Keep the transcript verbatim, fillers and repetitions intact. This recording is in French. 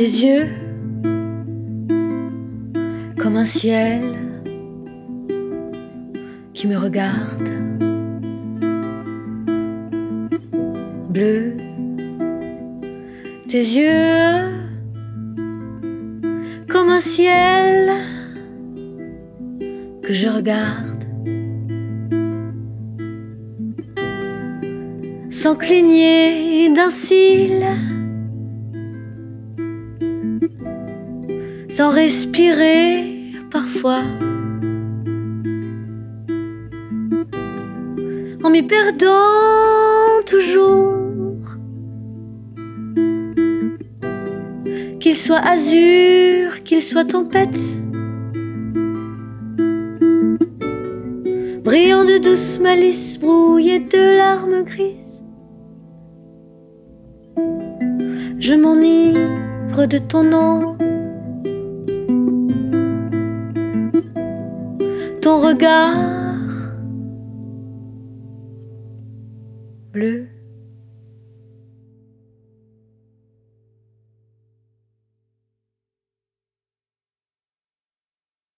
yeux comme un ciel qui me regarde, bleu, tes yeux comme un ciel que je regarde, sans cligner d'un cil, sans respirer parfois, en m'y perdant toujours, qu'il soit azur, qu'il soit tempête, brillant de douce malice, brouillé de larmes grises, je m'enivre de ton nom, ton regard bleu.